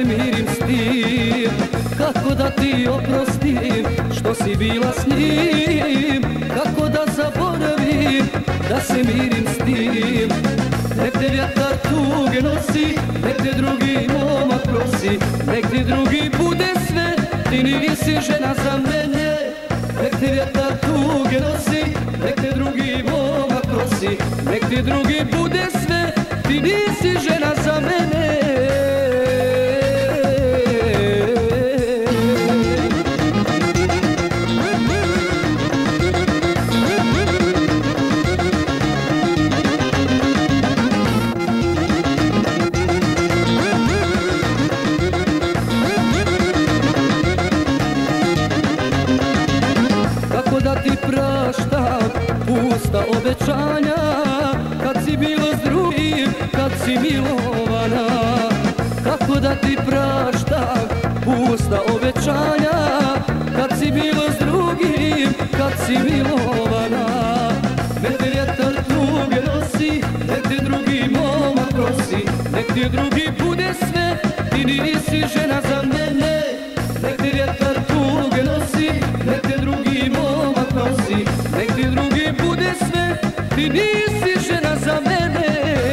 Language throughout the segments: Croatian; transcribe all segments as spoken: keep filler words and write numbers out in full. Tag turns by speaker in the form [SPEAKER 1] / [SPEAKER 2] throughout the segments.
[SPEAKER 1] mirim s tim, kako da ti oprostim što si bila s njim, kako da zaboravim da se mirim s tim. Nek te vjetar tuge nosi, nek te drugi momak prosi, nek ti drugi bude sve, ti nisi žena za mene. Nek te vjetar tuge nosi, nek te drugi momak prosi, nek ti drugi bude sve, ti nisi žena za mene. Kako da ti praštam pusta obećanja, kad si bilo s drugim, kad si milovana. Kako da ti praštam pusta obećanja, kad si bilo s drugim, kad si milovana. Nek te vjetar tuge nosi, nek te drugi momak prosi, nek ti drugi bude sve, ti nisi žena za mene. Nek te vjetar tuge nosi, nek te drugi momak prosi, nek ti drugi bude sve, ti nisi žena za mene.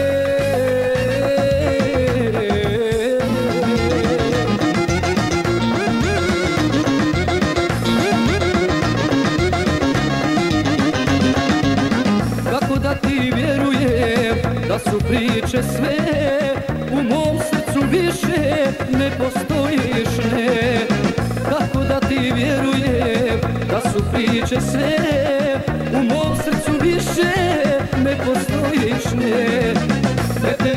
[SPEAKER 1] Kako da ti vjerujem da su priče sve, u mom srcu više ne postojiš, ne. Kako da ti vjerujem da su priče sve, u mom srcu više ne postojiš, ne.